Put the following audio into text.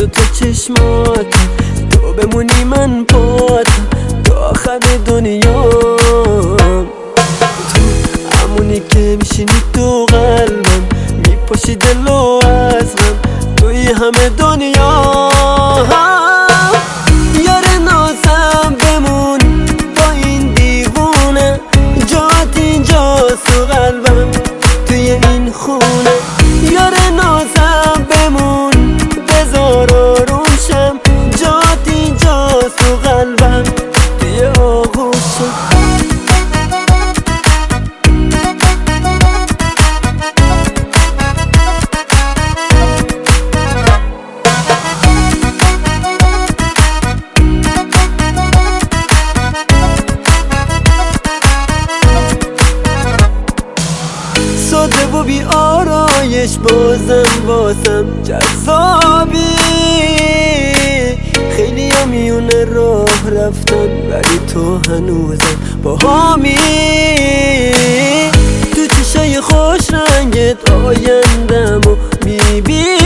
دوتا چشماتم، تو بمونی من پاتم تا آخر دنیا. تو همونی که میشینی تو قلبم، میپاشی دل و عزمم توی همه دنیا. یار نازم بمون با این دیوونه، جات اینجاست تو قلبم توی این خونه. یار نازم بمون بذار آروم شم، جات اینجاست تو قلبم توی آغوشم. ساده و بی آرایش بازم جذابی. خیلی ها میونه راه رفتن ولی تو هنوزم با هامی. تو چشای خوش رنگت آیندم و میبینی،